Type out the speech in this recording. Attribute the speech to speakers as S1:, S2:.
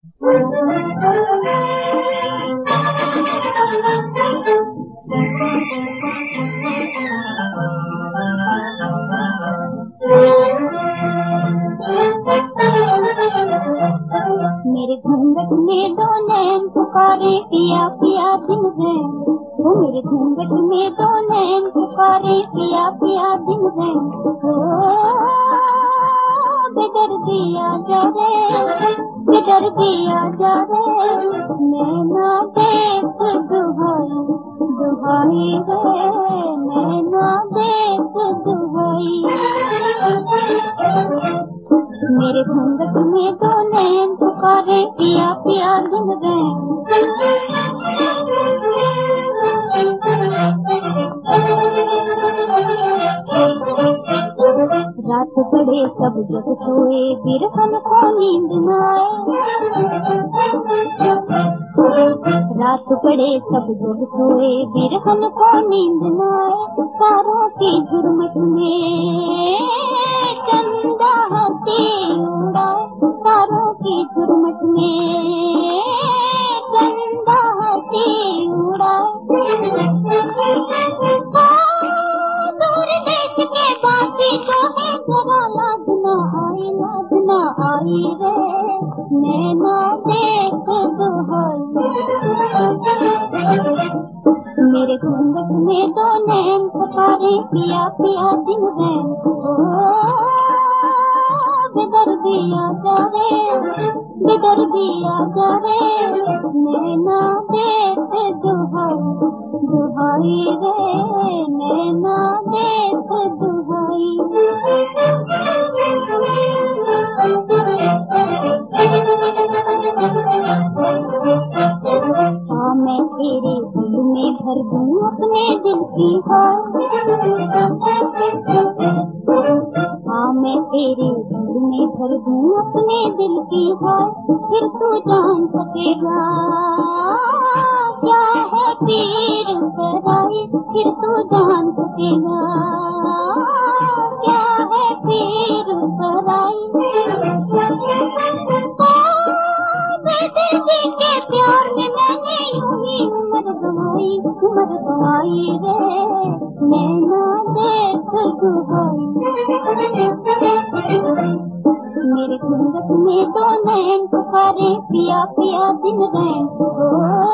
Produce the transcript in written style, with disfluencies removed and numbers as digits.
S1: मेरे घूंघट में दो नैन पुकारे पिया पिया दिन है। वो मेरे घूंघट में दो नैन पुकारे पिया पिया दिन है। बेदर्दिया जा रे, बेदर्दिया जा रे, नैना देख दुहाई दुहाई रे, नैना देख दुहाई। मेरे घूंघट में दो नैन पुकारे पिया पिया दिन रैन। रात पड़े सब जग सोए बिरहन को नींद न आए। रात पड़े सब जग सोए बिरहन को नींद न आए। तारों की झुरमुट में चंदा हंसी उड़ाए। तारों की झुरमुट में चंदा हंसी उड़ाए। दूर देश के बाकी तो है जरा लाज न आई, लाज न आई रे, नैना देख दुहाई। मेरे घूंघट में दो नैन पुकारे पिया पिया दिन रैन। बेदर्दिया जा रे, बेदर्दिया जा रे, नैना देख दुहाई दुहाई रे, नैना देख दुहाई। हाँ मैं तेरे दिल में भर दूं अपने दिल की हार। हाँ मैं तेरे दिल में भर दूं अपने दिल की हार। फिर तू जान सकेगा क्या है पीर पराई। फिर तू जान सकेगा क्या है पीर पराई। बेटे के प्यार में मैंने यूं ही उम्र गंवाई रे, नैना देख दुहाई। मेरे घूंघट में दो नैन पुकारे पिया पिया दिन रैन।